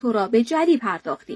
تو را به جری پرداختیم.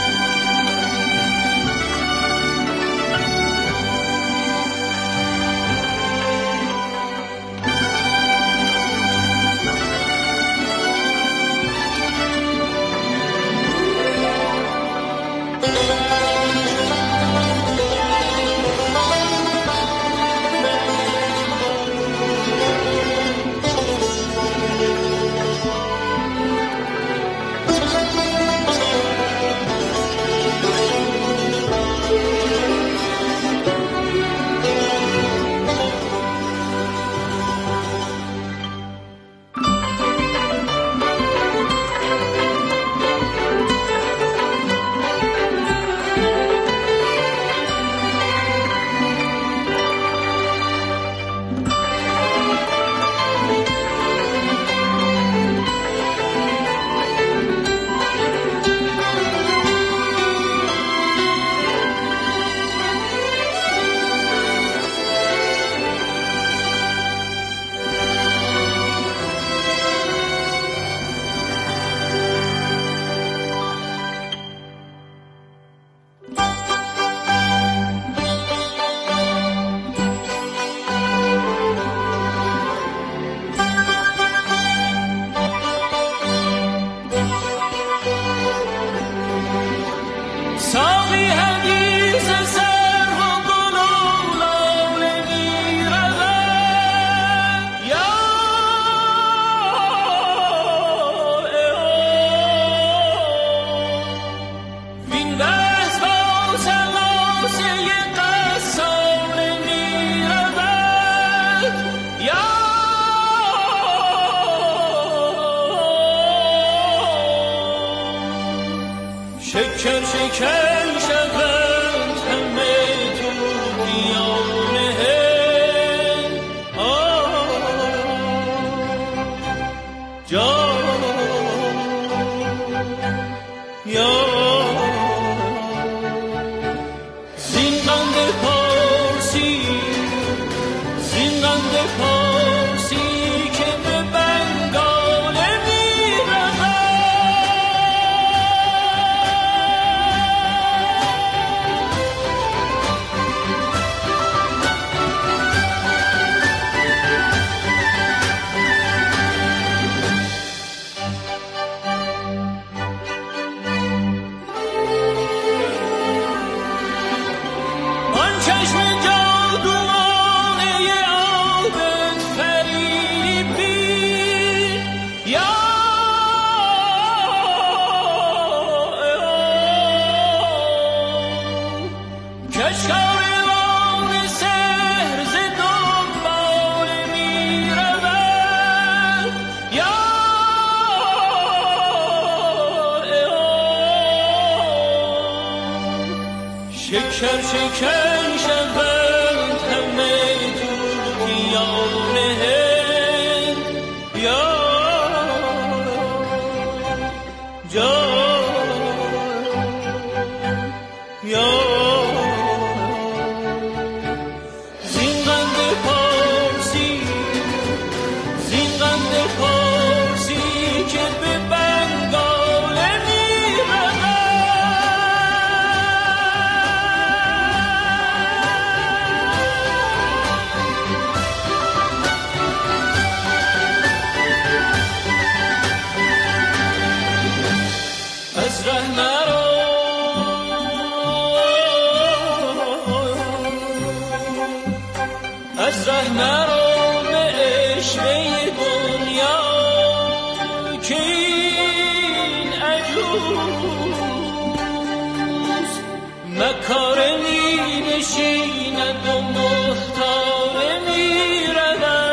شکر شکر شود همه تو دیانه جان یا زینقند پارسی زینقند پارسی که به بنگال شکر شکر شود همه تو دیانه یا جان یا زینقند پارسی زینقند پارسی که به بنگال از ره نرو از ره نرو به عشق دنیا که این عجوز مکاره می نشیند و مختاره می رود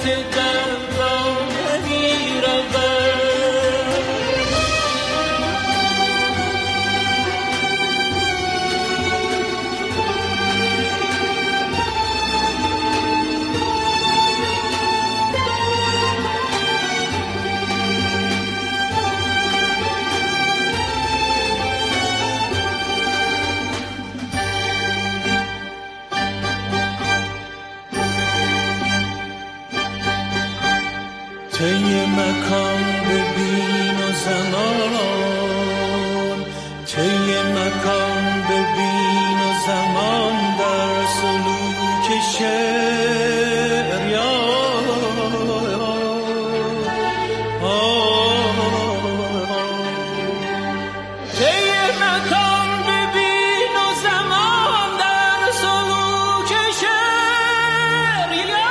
طی مکان ببین و زمان، طی مکان ببین و زمان در سلوک شعر یا طی مکان ببین و زمان در سلوک شعر یا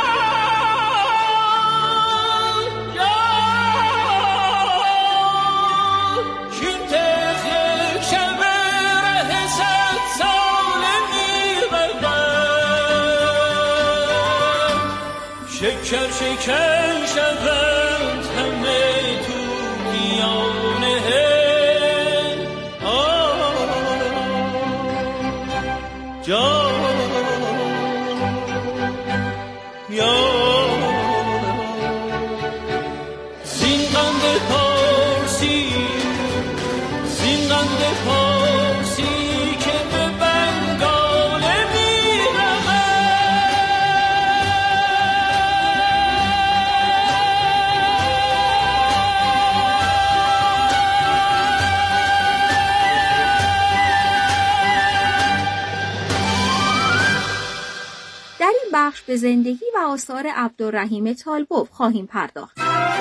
شکر شکر شوند همه طوطیان هند زین قند پارسی، زین قند پارسی که به بنگاله در این بخش به زندگی و آثار عبدالرحیم طالبوف خواهیم پرداخت.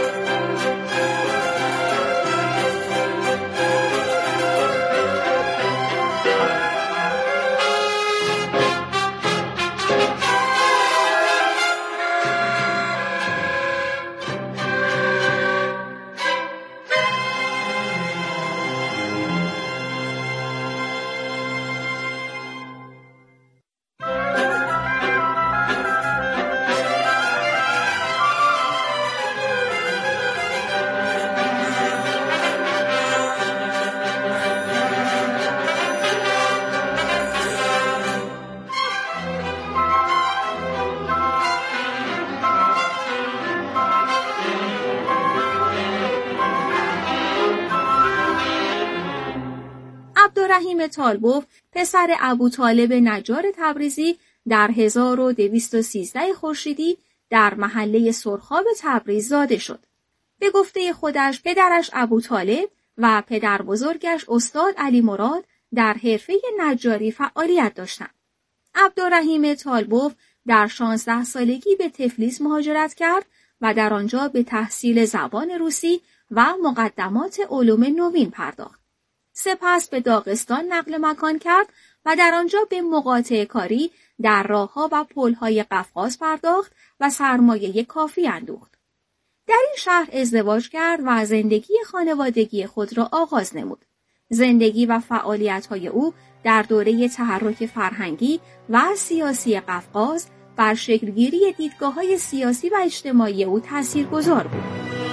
عبدالرحیم طالبوف پسر ابوطالب نجار تبریزی در 1213 خورشیدی در محله سرخاب تبریز زاده شد. به گفته خودش پدرش ابوطالب و پدر بزرگش استاد علی مراد در حرفه نجاری فعالیت داشتند. عبدالرحیم طالبوف در 16 سالگی به تفلیس مهاجرت کرد و در آنجا به تحصیل زبان روسی و مقدمات علوم نوین پرداخت. سپس به داغستان نقل مکان کرد و در آنجا به مقاطعه کاری در راه‌ها و پل‌های قفقاز پرداخت و سرمایه کافی اندوخت. در این شهر ازدواج کرد و زندگی خانوادگی خود را آغاز نمود. زندگی و فعالیت‌های او در دوره تحرک فرهنگی و سیاسی قفقاز بر شکلگیری دیدگاه‌های سیاسی و اجتماعی او تاثیرگذار بود.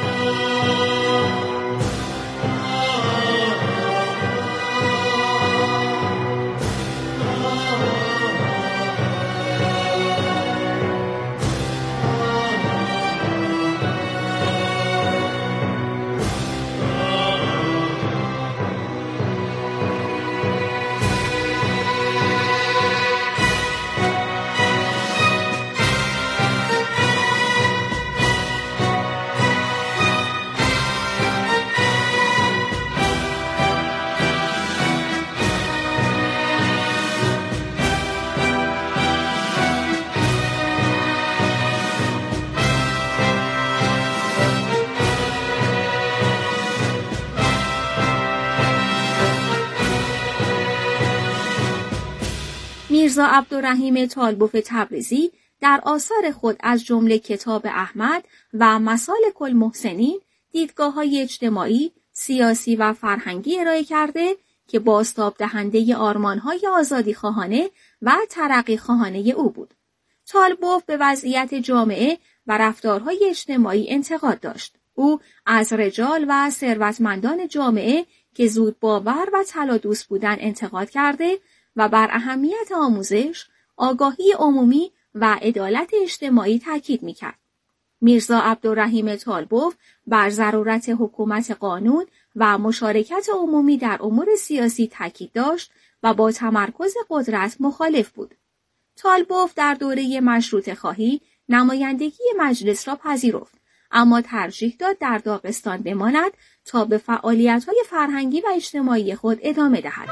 میرزا عبدالرحیم طالبوف تبریزی در آثار خود از جمله کتاب احمد و مسالک المحسنین دیدگاه‌های اجتماعی، سیاسی و فرهنگی ارائه کرده که بازتاب دهنده آرمان‌های آزادی‌خواهانه و ترقی‌خواهانه او بود. طالبوف به وضعیت جامعه و رفتارهای اجتماعی انتقاد داشت. او از رجال و ثروتمندان جامعه که زود باور و طلادوست بودند انتقاد کرده و بر اهمیت آموزش، آگاهی عمومی و عدالت اجتماعی تاکید می‌کرد. میرزا عبدالرحیم طالبوف بر ضرورت حکومت قانون و مشارکت عمومی در امور سیاسی تاکید داشت و با تمرکز قدرت مخالف بود. طالبوف در دوره مشروطه خواهی نمایندگی مجلس را پذیرفت، اما ترجیح داد در داغستان بماند تا به فعالیت‌های فرهنگی و اجتماعی خود ادامه دهد.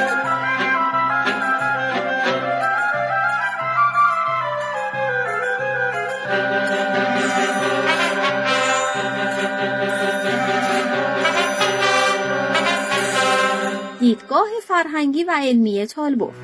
دیدگاه فرهنگی و علمی طالبوف.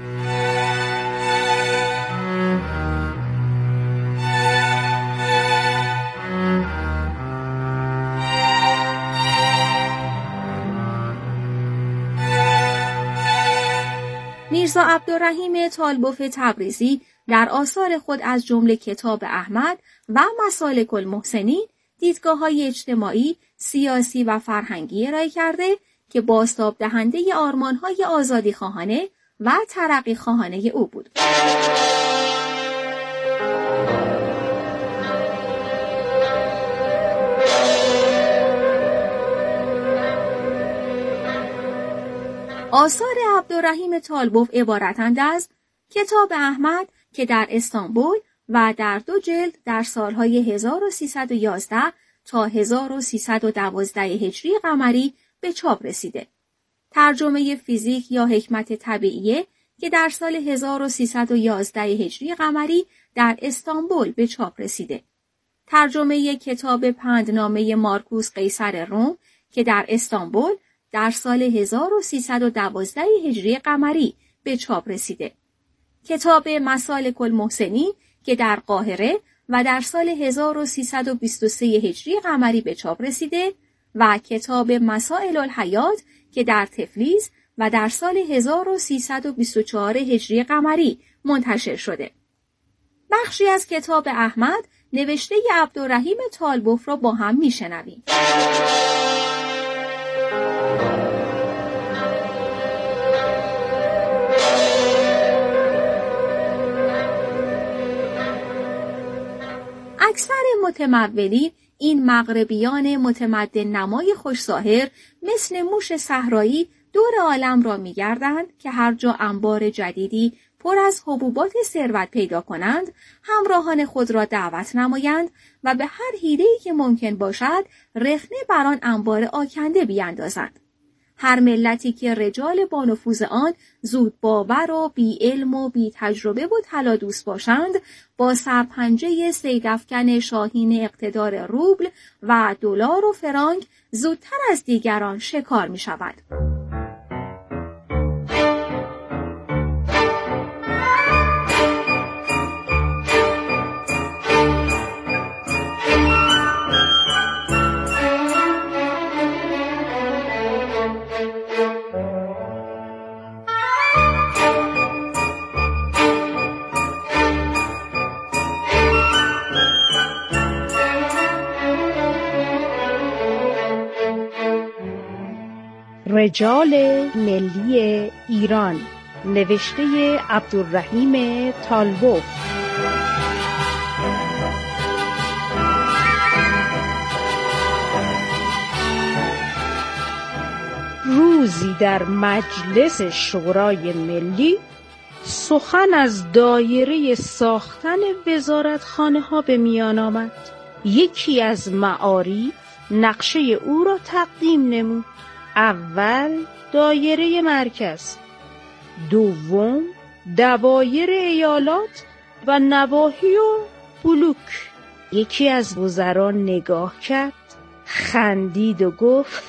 میرزا عبدالرحیم طالبوف تبریزی در آثار خود از جمله کتاب احمد و مسالک المحسنین دیدگاه‌های اجتماعی، سیاسی و فرهنگی ارائه کرده که بازتاب دهنده آرمان‌های آزادی خواهانه و ترقی خواهانه او بود. آثار عبدالرحیم طالبوف عبارتند از کتاب احمد که در استانبول و در 2 جلد در سالهای 1311 تا 1312 هجری قمری به چاپ رسیده. ترجمه فیزیک یا حکمت طبیعیه که در سال 1311 هجری قمری در استانبول به چاپ رسیده. ترجمه کتاب پندنامه مارکوس قیصر روم که در استانبول در سال 1312 هجری قمری به چاپ رسیده. کتاب مسالک المحسنین که در قاهره و در سال 1323 هجری قمری به چاپ رسیده و کتاب مسائل الحیات که در تفلیس و در سال 1324 هجری قمری منتشر شده. بخشی از کتاب احمد نوشته عبدالرحیم طالبوف را با هم میشنویم. اکثر متمولین این مغربیان متمدن نمای خوش‌ظاهر مثل موش صحرایی دور عالم را می‌گردند که هر جا انبار جدیدی پر از حبوبات ثروت پیدا کنند، همراهان خود را دعوت نمایند و به هر حیله‌ای که ممکن باشد رخنه بر آن انبار آکنده بیاندازند. هر ملتی که رجال با نفوذ آن زود باور و بی علم و بی تجربه و طلادوست باشند، با سرپنجه صیدافکن شاهین اقتدار روبل و دلار و فرانک زودتر از دیگران شکار می شود. رجال ملی ایران، نوشته عبدالرحیم طالبوف. روزی در مجلس شورای ملی سخن از دایره ساختن وزارتخانه ها به میان آمد. یکی از معارف نقشه او را تقدیم نمود. اول دایره مرکز، دوم دوایر ایالات و نواحی و بلوک. یکی از وزرا نگاه کرد، خندید و گفت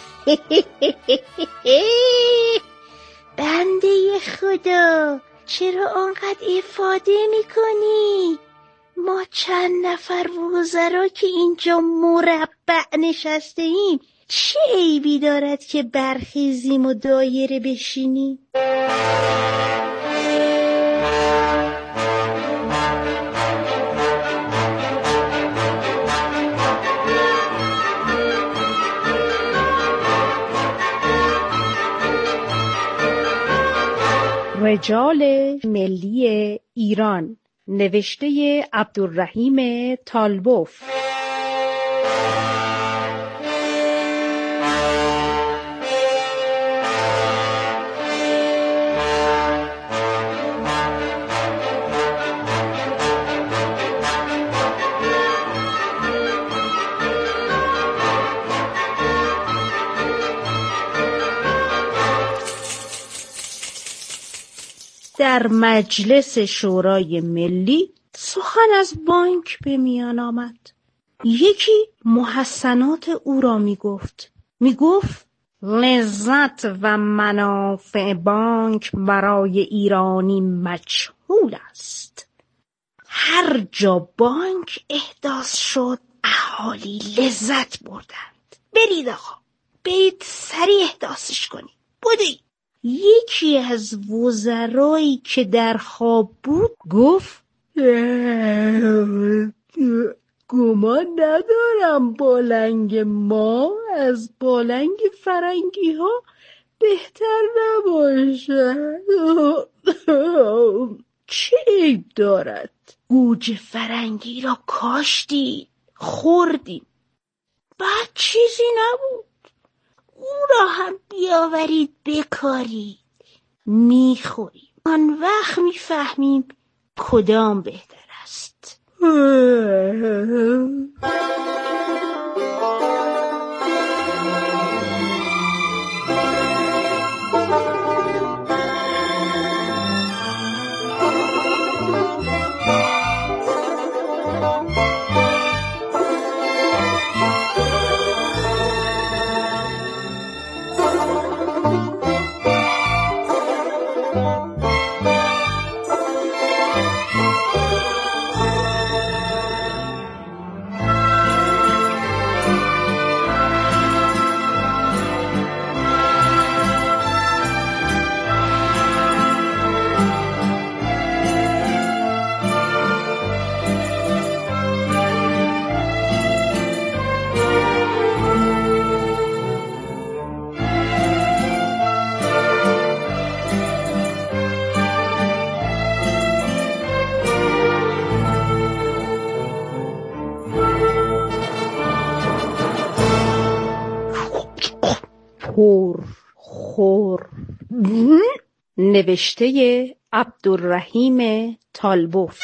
بنده خدا، چرا آنقدر افاده میکنی؟ ما چند نفر وزرا که اینجا مربع نشسته ایم، چه عیبی دارد که برخیزیم و دایره بشینیم؟ رجال ملی ایران، نوشته عبدالرحیم طالبوف. در مجلس شورای ملی سخن از بانک به میان آمد. یکی محسنات او را می گفت لذت و منافع بانک برای ایرانی مجهول است. هر جا بانک احداث شد اهالی لذت بردند. برید آقا، برید سریع احداثش کنید. بودی یکی از وزرایی که در خواب بود گفت گمان ندارم بالنگ ما از بالنگ فرنگی ها بهتر نباشد. چه عیب دارد؟ گوجه فرنگی را کاشتی خوردیم، بعد چیزی نبود. او را هم بیاورید بکارید میخوریم، آن وقت میفهمیم کدام بهتر است. خور نوشته عبدالرحیم طالبوف.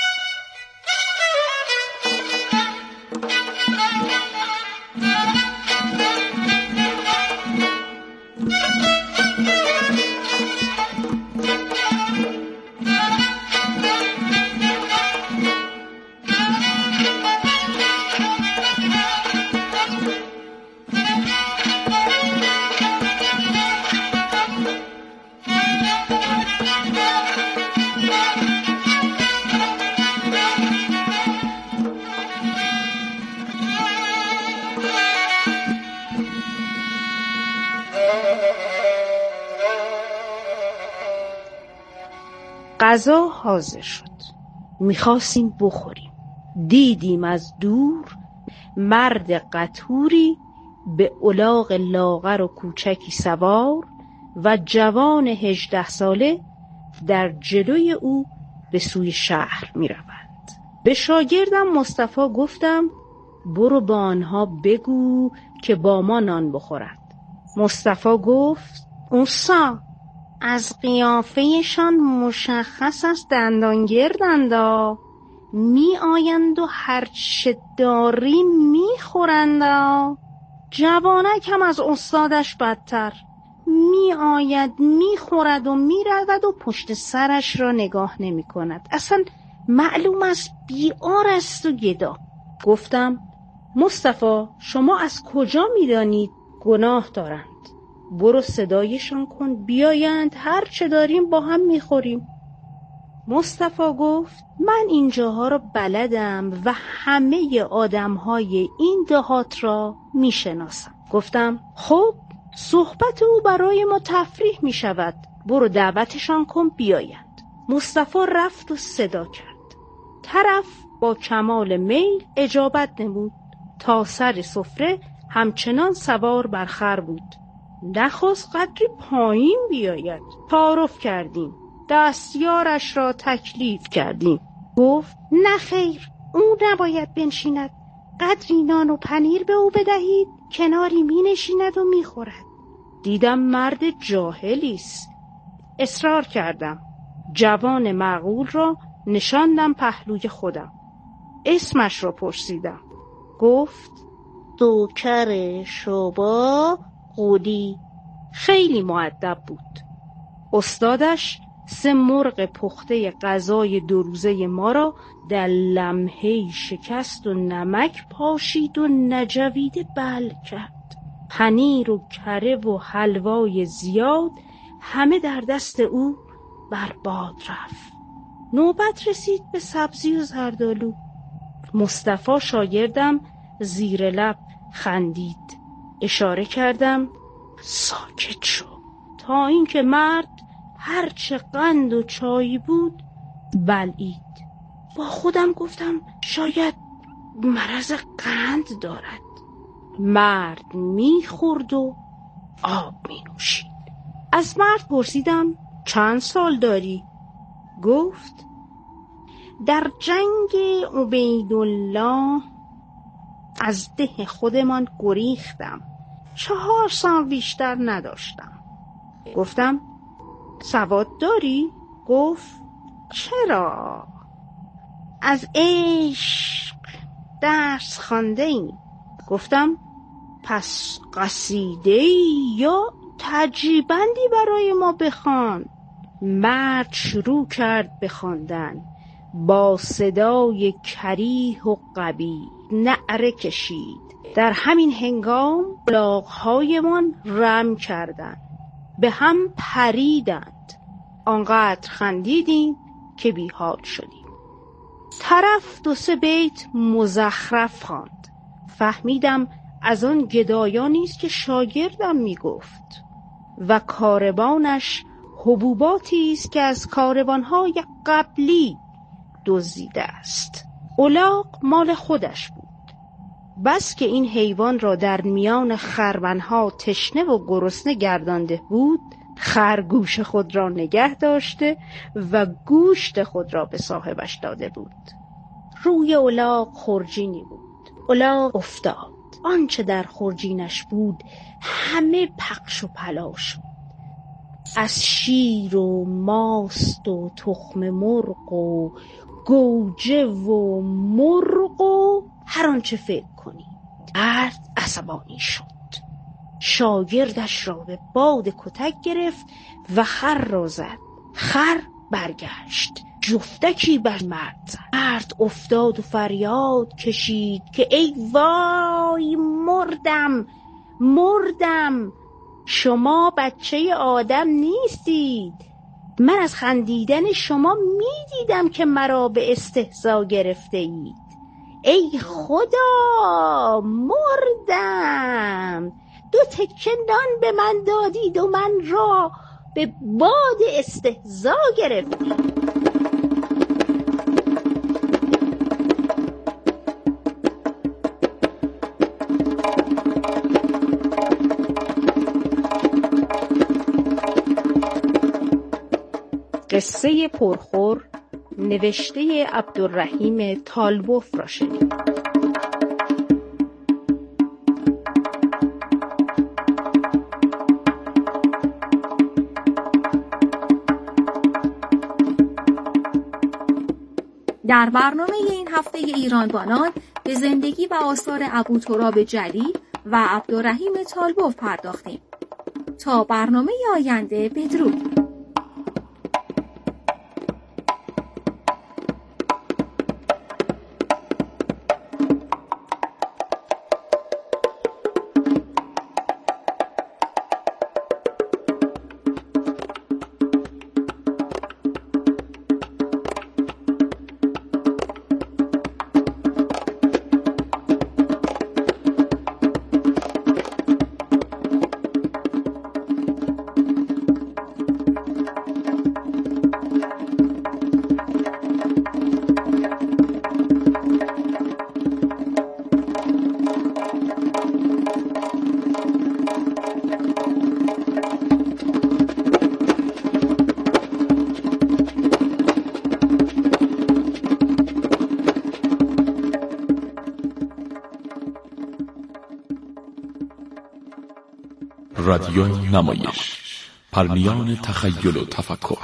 غذا حاضر شد. میخواستیم بخوریم. دیدیم از دور مرد قطوری به الاغ لاغر و کوچکی سوار و جوان 18 ساله در جلوی او به سوی شهر میروند. به شاگردم مصطفی گفتم برو با آنها بگو که با ما نان بخورند. مصطفی گفت اوسا از قیافهشان مشخص است دندانگردندا، می آیند و هرچه داری می خورندا. جوانک هم از استادش بدتر، می آید می خورد و می رود و پشت سرش را نگاه نمی کند. اصلا معلوم است بیعار است و گدا. گفتم مصطفی شما از کجا می دانید گناه دارند؟ برو صدایشان کن بیایند، هر چه داریم با هم میخوریم. مصطفی گفت من اینجاها را بلدم و همه آدمهای این دهات را میشناسم. گفتم خب صحبت او برای ما تفریح میشود، برو دعوتشان کن بیایند. مصطفی رفت و صدا کرد. طرف با کمال میل اجابت نمود. تا سر سفره همچنان سوار بر خر بود. نخواست قدری پایین بیاید. تعارف کردیم. دستیارش را تکلیف کردیم. گفت نه خیر، او نباید بنشیند. قدری نان و پنیر به او بدهید، کناری می نشیند و می خورد. دیدم مرد جاهلی است. اصرار کردم. جوان معقول را نشاندم پهلوی خودم. اسمش را پرسیدم. گفت دوکر شبا قولی. خیلی مؤدب بود. استادش 3 مرغ پخته غذای 2 روزه ما را در لمحه‌ای شکست و نمک پاشید و نجویده بل کرد. پنیر و کره و حلوای زیاد همه در دست او برباد رفت. نوبت رسید به سبزی و زردآلو. مصطفی شاگردم زیر لب خندید. اشاره کردم ساکت شو، تا اینکه مرد هرچه قند و چای بود بلعید. با خودم گفتم شاید مرض قند دارد. مرد میخورد و آب مینوشید. از مرد پرسیدم چند سال داری؟ گفت در جنگ عبیدالله از ده خودمان گریختم. 4 سال بیشتر نداشتم. گفتم سواد داری؟ گفت چرا؟ از عشق درس خوانده ای؟ گفتم پس قصیده یا تجریبندی برای ما بخوان. مرد شروع کرد به خواندن. با صدای کریه و قوی نعره کشید. در همین هنگام الاغ‌هایمان رم کردند، به هم پریدند. آنقدر خندیدیم که بیحال شدیم. طرف 2-3 بیت مزخرف خواند. فهمیدم از آن گدایانی است که شاگردم میگفت و کاروانش حبوباتی است که از کاروانهای قبلی دزدیده است. الاغ مال خودش بود. بس که این حیوان را در میان خرمنها تشنه و گرسنه گردانده بود، خرگوش خود را نگه داشته و گوشت خود را به صاحبش داده بود. روی الاغ خرجینی بود. الاغ افتاد. آنچه در خرجینش بود همه پخش و پلا شد. از شیر و ماست و تخم مرغ و گوجه و مرغ و هر آنچه فکر کنی. مرد عصبانی شد. شاگردش را به باد کتک گرفت و خر را زد. خر برگشت، جفتکی بر مرد زد. مرد افتاد و فریاد کشید که ای وای، مردم. شما بچه آدم نیستید. من از خندیدن شما میدیدم که مرا به استهزا گرفته اید. ای خدا، مردم. 2 تکه نان به من دادید و من را به باد استهزا گرفتید. قصه پرخور نوشته عبدالرحیم طالبوف را شنید. در برنامه این هفته ایران بانان به زندگی و آثار ابوتراب جلی و عبدالرحیم طالبوف پرداختیم. تا برنامه آینده، بدرود. رادیو نمایش، پرمیان تخیل و تفکر.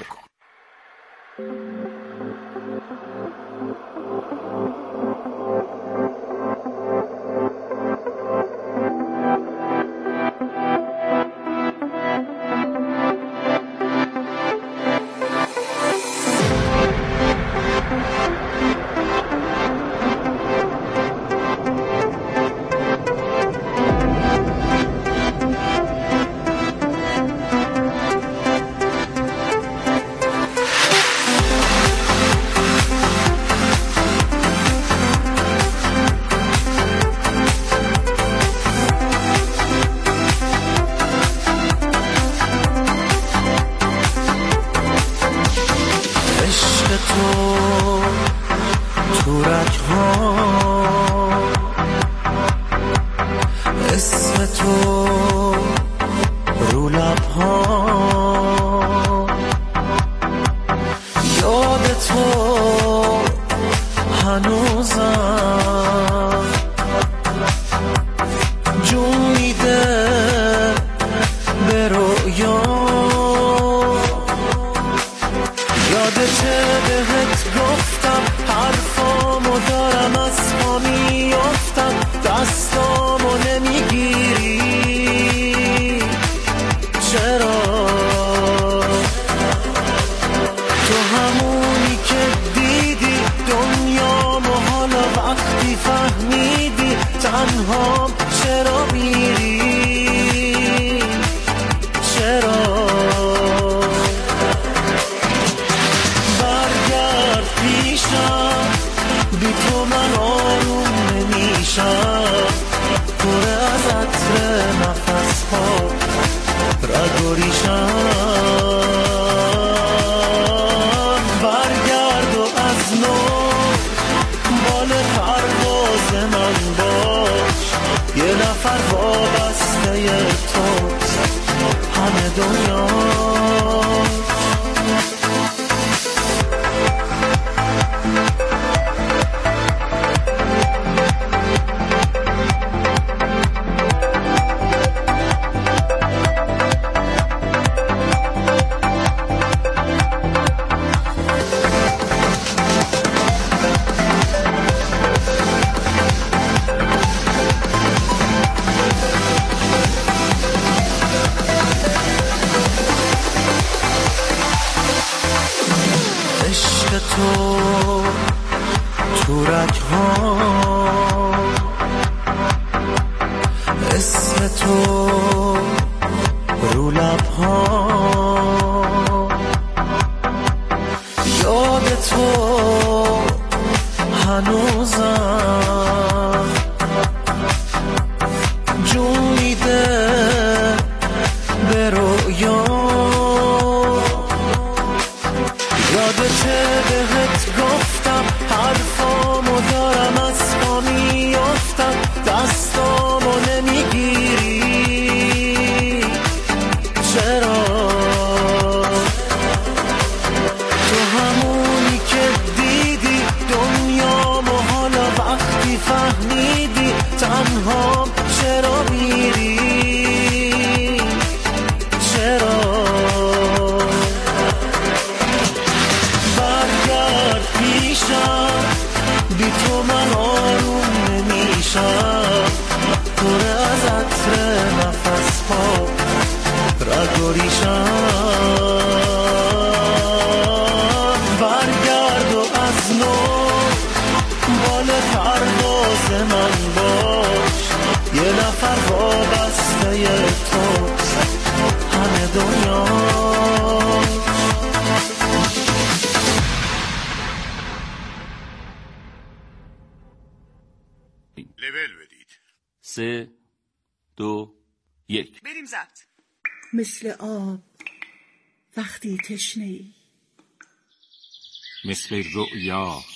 لول بدید. 3 2 1 بریم ضبط. مثل آب وقتی تشنه‌ای، مثل رؤیا